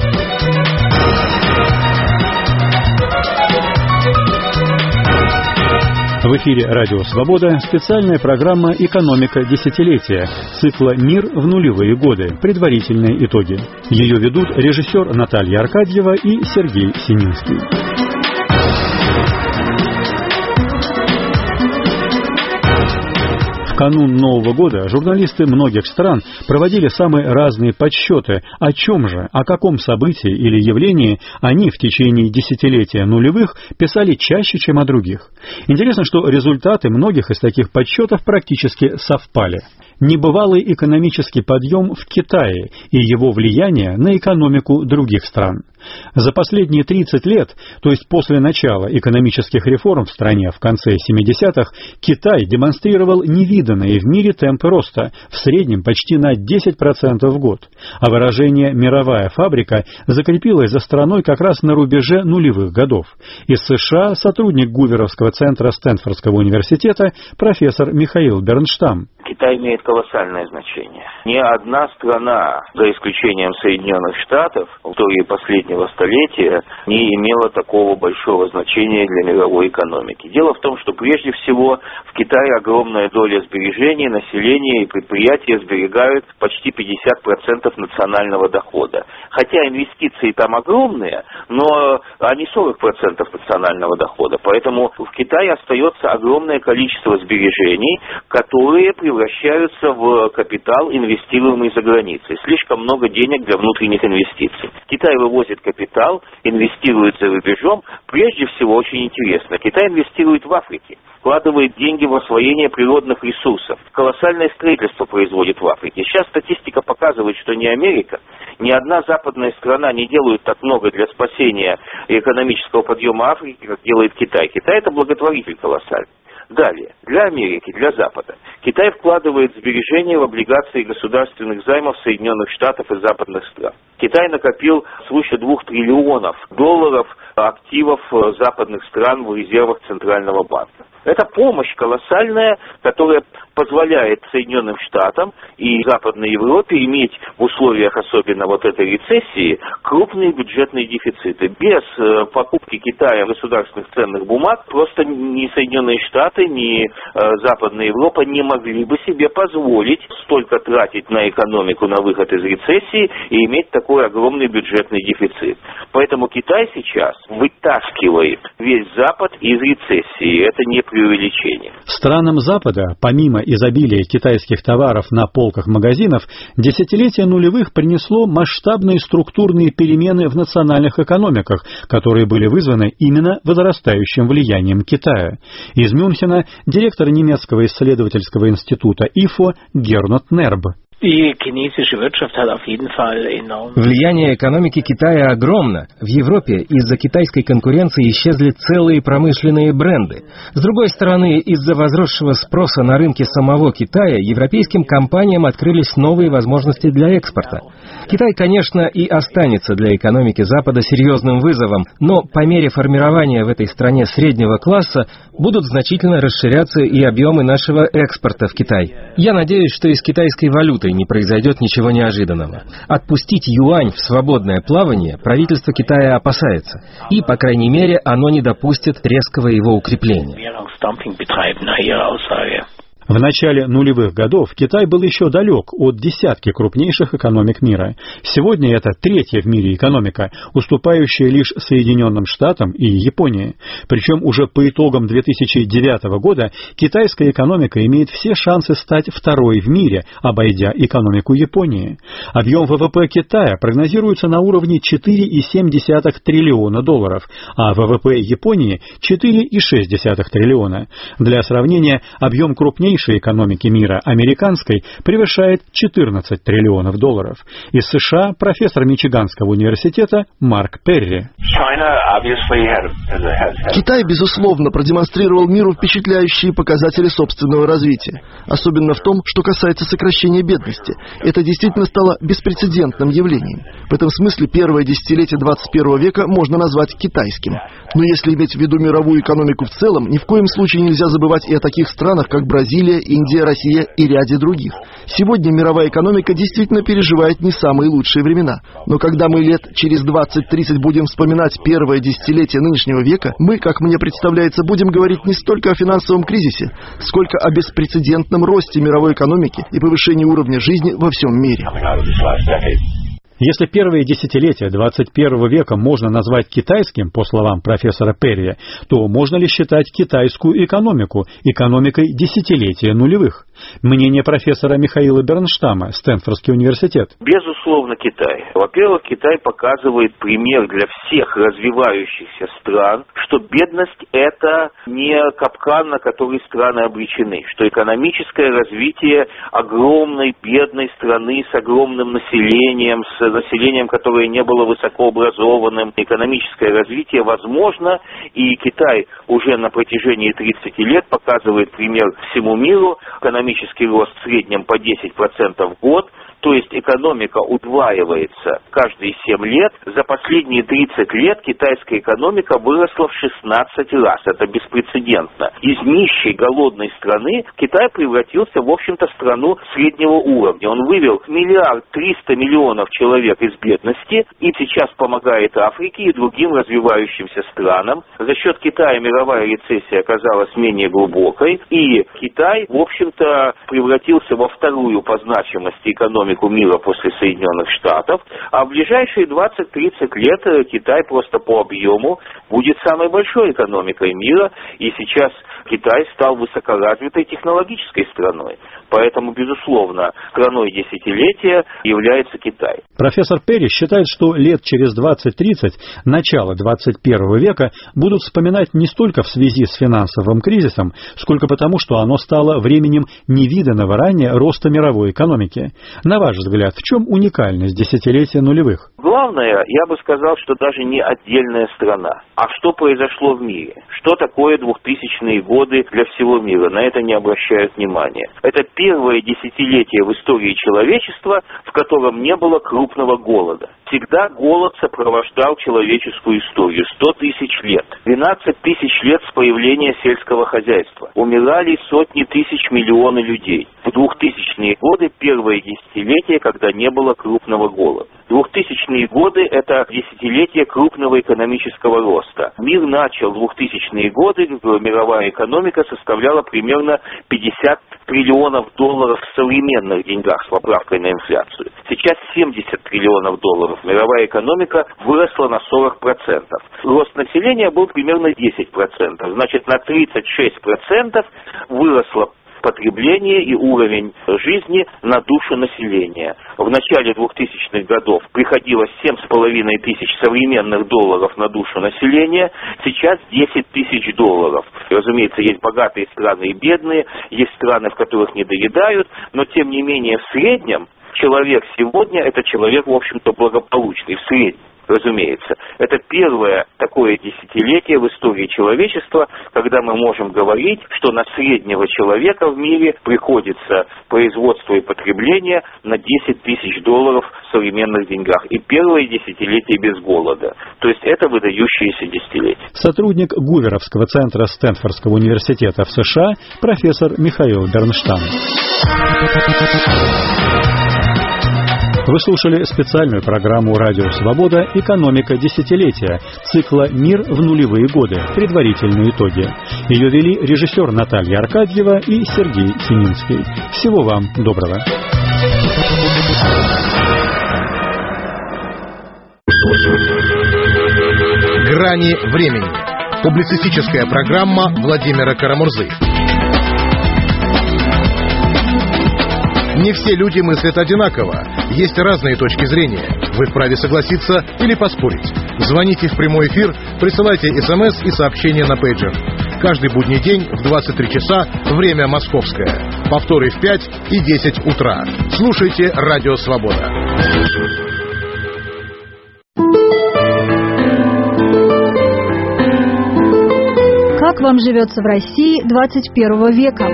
В эфире «Радио Свобода» специальная программа «Экономика десятилетия» цикла «Мир в нулевые годы. Предварительные итоги». Ее ведут режиссер Наталья Аркадьева и Сергей Сининский. В канун Нового года журналисты многих стран проводили самые разные подсчеты, о чем же, о каком событии или явлении они в течение десятилетия нулевых писали чаще, чем о других. Интересно, что результаты многих из таких подсчетов практически совпали. Небывалый экономический подъем в Китае и его влияние на экономику других стран. За последние тридцать лет, то есть после начала экономических реформ в стране в конце семидесятых, Китай демонстрировал невиданные в мире темпы роста, в среднем почти на десять процентов в год. А выражение «мировая фабрика» закрепилось за страной как раз на рубеже нулевых годов. Из США сотрудник Гуверовского центра Стэнфордского университета профессор Михаил Бернштам. Китай имеет колоссальное значение. Ни одна страна, за исключением Соединенных Штатов, в истории последнего столетия не имела такого большого значения для мировой экономики. Дело в том, что прежде всего в Китае огромная доля сбережений, населения и предприятия сберегают почти пятьдесят процентов национального дохода. Хотя инвестиции там огромные, но они сорок процентов национального дохода. Поэтому в Китае остается огромное количество сбережений, которые превращаются в капитал, инвестируемый за границей. Слишком много денег для внутренних инвестиций. Китай вывозит капитал, инвестирует за рубежом. Прежде всего, очень интересно, Китай инвестирует в Африке, вкладывает деньги в освоение природных ресурсов. Колоссальное строительство производит в Африке. Сейчас статистика показывает, что ни Америка, ни одна западная страна не делают так много для спасения экономического подъема Африки, как делает Китай. Китай – это благотворитель колоссальный. Далее, для Америки, для Запада. Китай вкладывает сбережения в облигации государственных займов Соединенных Штатов и западных стран. Китай накопил свыше двух триллионов долларов активов западных стран в резервах Центрального банка. Это помощь колоссальная, которая позволяет Соединенным Штатам и Западной Европе иметь в условиях особенно вот этой рецессии крупные бюджетные дефициты. Без э, покупки Китая государственных ценных бумаг просто ни Соединенные Штаты, ни э, Западная Европа не могли бы себе позволить столько тратить на экономику, на выход из рецессии и иметь такой огромный бюджетный дефицит. Поэтому Китай сейчас вытаскивает весь Запад из рецессии. Это не преувеличение. Странам Запада, помимо изобилия китайских товаров на полках магазинов, десятилетие нулевых принесло масштабные структурные перемены в национальных экономиках, которые были вызваны именно возрастающим влиянием Китая. Из Мюнхена директор немецкого исследовательского института ИФО Гернот Нерб. Влияние экономики Китая огромно. В Европе из-за китайской конкуренции исчезли целые промышленные бренды. С другой стороны, из-за возросшего спроса на рынке самого Китая европейским компаниям открылись новые возможности для экспорта. Китай, конечно, и останется для экономики Запада серьезным вызовом, но по мере формирования в этой стране среднего класса будут значительно расширяться и объемы нашего экспорта в Китай. Я надеюсь, что и с китайской валютой не произойдет ничего неожиданного. Отпустить юань в свободное плавание правительство Китая опасается, и, по крайней мере, оно не допустит резкого его укрепления. В начале нулевых годов Китай был еще далек от десятки крупнейших экономик мира. Сегодня это третья в мире экономика, уступающая лишь Соединенным Штатам и Японии. Причем уже по итогам две тысячи девятого года китайская экономика имеет все шансы стать второй в мире, обойдя экономику Японии. Объем ВВП Китая прогнозируется на уровне четыре целых семь десятых триллиона долларов, а ВВП Японии – четыре целых шесть десятых триллиона. Для сравнения, объем крупнейших экономики мира, американской, превышает четырнадцать триллионов долларов. Из США профессор Мичиганского университета Марк Перри. Китай, безусловно, продемонстрировал миру впечатляющие показатели собственного развития, особенно в том, что касается сокращения бедности. Это действительно стало беспрецедентным явлением. В этом смысле первое десятилетие двадцать первого века можно назвать китайским. Но если иметь в виду мировую экономику в целом, ни в коем случае нельзя забывать и о таких странах, как Бразилия, Индия, Россия и ряде других. Сегодня мировая экономика действительно переживает не самые лучшие времена. Но когда мы лет через двадцать-тридцать будем вспоминать первое десятилетие нынешнего века, мы, как мне представляется, будем говорить не столько о финансовом кризисе, сколько о беспрецедентном росте мировой экономики и повышении уровня жизни во всем мире. Если первые десятилетия двадцать первого века можно назвать китайским, по словам профессора Перри, то можно ли считать китайскую экономику экономикой десятилетия нулевых? Мнение профессора Михаила Бернштама, Стэнфордский университет. Безусловно, Китай. Во-первых, Китай показывает пример для всех развивающихся стран, что бедность – это не капкан, на который страны обречены, что экономическое развитие огромной бедной страны с огромным населением, с населением, которое не было высокообразованным, экономическое развитие возможно, и Китай уже на протяжении тридцати лет показывает пример всему миру. Экономический рост в среднем по десять процентов в год, то есть экономика удваивается каждые семь лет. За последние тридцать лет китайская экономика выросла в шестнадцать раз. Это беспрецедентно. Из нищей, голодной страны Китай превратился, в общем-то, в страну среднего уровня. Он вывел миллиард триста миллионов человек из бедности и сейчас помогает Африке и другим развивающимся странам. За счет Китая мировая рецессия оказалась менее глубокой, и Китай, в общем-то, превратился во вторую по значимости экономику мира после Соединенных Штатов, а в ближайшие двадцать-тридцать лет Китай просто по объему будет самой большой экономикой мира, и сейчас Китай стал высокоразвитой технологической страной. Поэтому, безусловно, страной десятилетия является Китай. Профессор Перри считает, что лет через двадцать-тридцать, начало двадцать первого века, будут вспоминать не столько в связи с финансовым кризисом, сколько потому, что оно стало временем невиданного ранее роста мировой экономики. На ваш взгляд, в чем уникальность десятилетия нулевых? Главное, я бы сказал, что даже не отдельная страна, а что произошло в мире. Что такое двухтысячные годы для всего мира? На это не обращают внимания. Это первое десятилетие в истории человечества, в котором не было крупного голода. Всегда голод сопровождал человеческую историю. Сто тысяч лет. двенадцать тысяч лет с появления сельского хозяйства. Умирали сотни тысяч, миллионы людей. В двухтысячные годы первое десятилетие, когда не было крупного голода. Двухтысячные годы – это десятилетие крупного экономического роста. Мир начал двухтысячные годы, мировая экономика составляла примерно пятьдесят триллионов долларов в современных деньгах с поправкой на инфляцию. Сейчас семьдесят триллионов долларов. Мировая экономика выросла на сорок процентов. Рост населения был примерно десять процентов. Значит, на тридцать шесть процентов выросло потребление и уровень жизни на душу населения. В начале двухтысячных годов приходилось семь с половиной тысяч современных долларов на душу населения, сейчас десять тысяч долларов. Разумеется, есть богатые страны и бедные, есть страны, в которых не доедают, но тем не менее в среднем человек сегодня это человек, в общем-то, благополучный, в среднем. Разумеется, это первое такое десятилетие в истории человечества, когда мы можем говорить, что на среднего человека в мире приходится производство и потребление на десять тысяч долларов в современных деньгах. И первое десятилетие без голода. То есть это выдающееся десятилетие. Сотрудник Гуверовского центра Стэнфордского университета в США профессор Михаил Бернштейн. Вы слушали специальную программу «Радио Свобода. Экономика десятилетия» цикла «Мир в нулевые годы. Предварительные итоги». Ее вели режиссер Наталья Аркадьева и Сергей Сининский. Всего вам доброго. «Грани времени». Публицистическая программа Владимира Карамурзы. Не все люди мыслят одинаково. Есть разные точки зрения. Вы вправе согласиться или поспорить. Звоните в прямой эфир, присылайте смс и сообщения на пейджер. Каждый будний день в двадцать три часа, время московское. Повторы в пять и десять утра. Слушайте «Радио Свобода». Как вам живется в России двадцать первого века?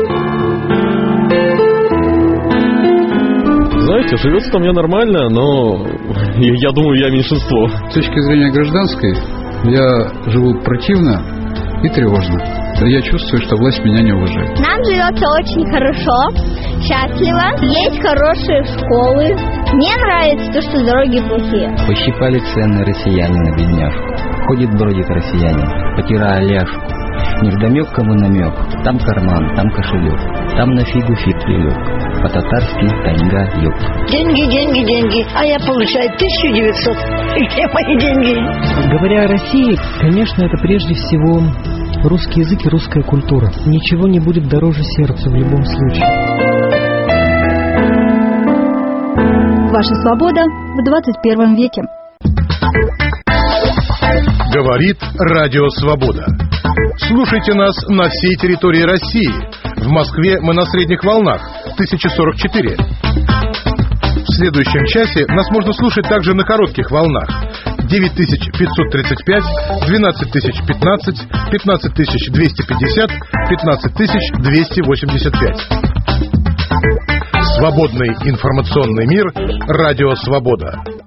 Знаете, живется там я нормально, но я думаю, я меньшинство. С точки зрения гражданской, я живу противно и тревожно. Я чувствую, что власть меня не уважает. Нам живется очень хорошо, счастливо, есть хорошие школы. Мне нравится то, что дороги плохие. Пощипали цены россияне на бедняжку. Ходит, бродит россиянин, потирая ляжку. Невдомек кому намек, там карман, там кошелек, там на фигу фиг прилег, по-татарски таньга юг. Деньги, деньги, деньги, а я получаю тысяча девятьсот. Где мои деньги? Говоря о России, конечно, это прежде всего русский язык и русская культура. Ничего не будет дороже сердцу в любом случае. Ваша свобода в двадцать первом веке. Говорит Радио Свобода. Слушайте нас на всей территории России. В Москве мы на средних волнах тысяча сорок четыре. В следующем часе нас можно слушать также на коротких волнах девять тысяч пятьсот тридцать пять, двенадцать тысяч пятнадцать, пятнадцать тысяч двести пятьдесят, пятнадцать тысяч двести восемьдесят пять. Свободный информационный мир. Радио Свобода.